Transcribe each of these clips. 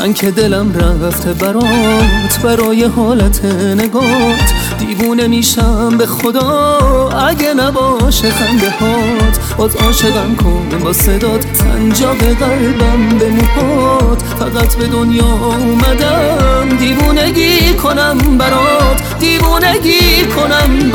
من که دلم رفته برات، برای حالت نگات دیوونه میشم به خدا اگه نباشه خنده هات. باز عاشقم کن با صدات، سنجاق قلبم به موهات. فقط به دنیا اومدم دیوونگی کنم برات، دیوونگی کنم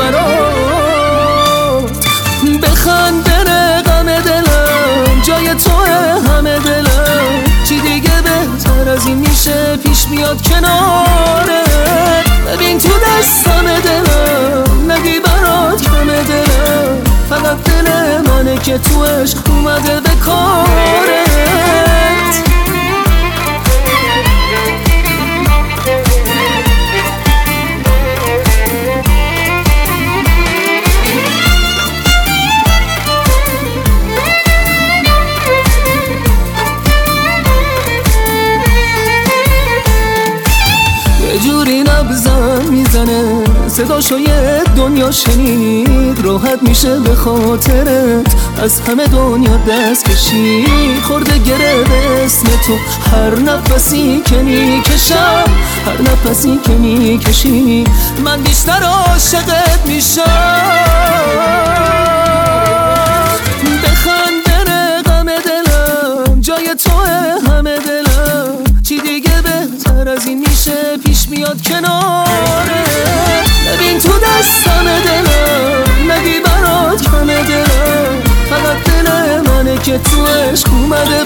برات. بخند بره غم دلم، جای توه همه دلم. چی دیگه بهتر از این میشه پیش میاد کنارت؟ ببین تو دستم دلم، نگی برات کم دلم. فقط دل منه که تو عشق اومده به کارت. جوری نبضم میزنه، صداشو یه دنیا شنید. راحت میشه به خاطرت از همه دنیا دست کشید. خورده گره به اسم تو هر نفسی که میکشم، هر نفسی که میکشی من بیشتر عاشقت میشم. بخند بره غم دلم، جای توه همه دلم. چی دیگه بهتر از این میشه پیش میاد کناره؟ ببین تو دستم دلم، نگی برات کم دلم. فقط دل منه که تو عشق اومده